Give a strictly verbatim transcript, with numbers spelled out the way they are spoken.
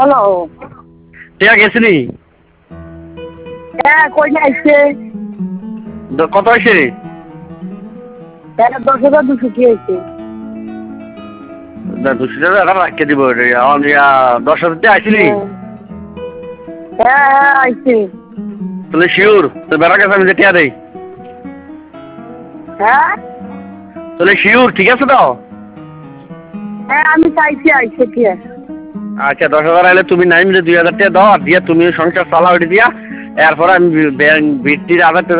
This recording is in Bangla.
হ্যালো। টিয়া গেছিনি? হ্যাঁ কই না আইছে? কত হয়েছে? হ্যাঁ দশ হাজার দুশো কি হয়েছে? দুশো টাকা এখন রাখতে দিব এখন ইয়া দশ হাজার টাকা আইছিলি? হ্যাঁ হ্যাঁ আইছে। তাহলে শিওর তো বেড়া গেছে আমি যে টিয়া দেই। হ্যাঁ তাহলে শিওর ঠিক আছে তো? হ্যাঁ আমি চাইছি আইছে কি আছে। আচ্ছা দশ হাজার আইলে তুমি নাই মিলে দুই হাজার টাকা দাও আর দিয়া তুমি সংসার চালাও ওইটা দিয়া এরপরে আমি ব্যাংক ভিত্তির আবার